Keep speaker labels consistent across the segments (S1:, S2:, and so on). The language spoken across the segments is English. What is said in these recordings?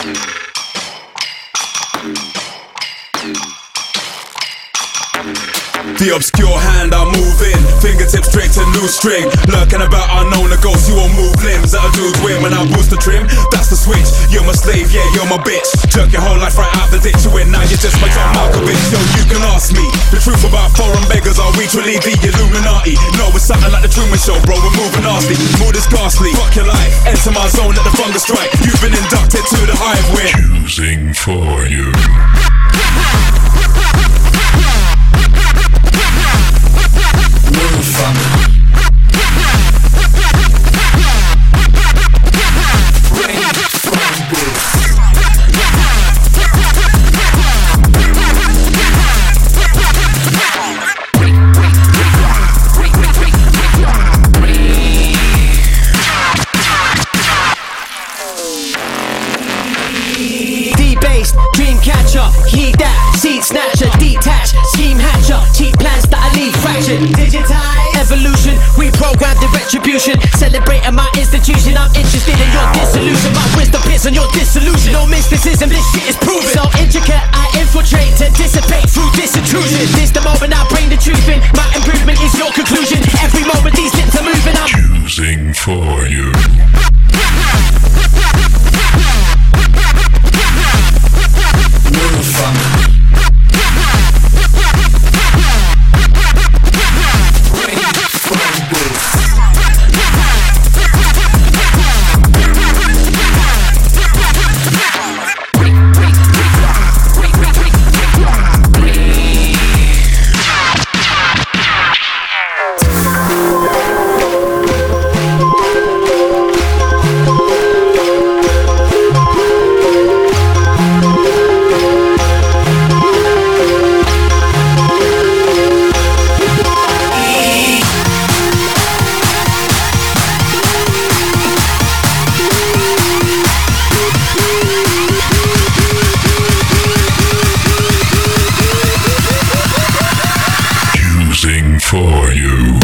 S1: The obscure hand I'm moving, fingertips straight to new string. Lurking about unknown, a ghost, you won't move limbs. That a dude's win when I boost the trim. That's the switch, you're my slave, yeah, you're my bitch. Jerk your whole life right out the ditch. You win, now you're just my John Malkovich. Yo, you can ask me the truth about foreign beggars. Are we truly the Illuminati? No, it's something like the Truman Show, bro, we're moving nasty. Mood is ghastly, fuck your life. Enter my zone, let the fungus strike. You've been inducted to the hive, we're
S2: choosing for you.
S3: Move from
S4: D-based, dream catcher, heed that, seed snatcher, detach, scheme hatcher, cheap plans that I leave fractured, digitize, evolution, reprogram the retribution, celebrating my institution, I'm interested in your dissolution, my wisdom pits on your disillusion, no mysticism, this shit is proven, so intricate, I infiltrate to dissipate through this intrusion, this the moment I bring the truth in, my improvement is your conclusion, every moment these lips are moving, I'm
S2: choosing for you.
S3: move from
S2: For you.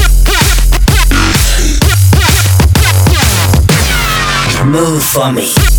S3: move for me.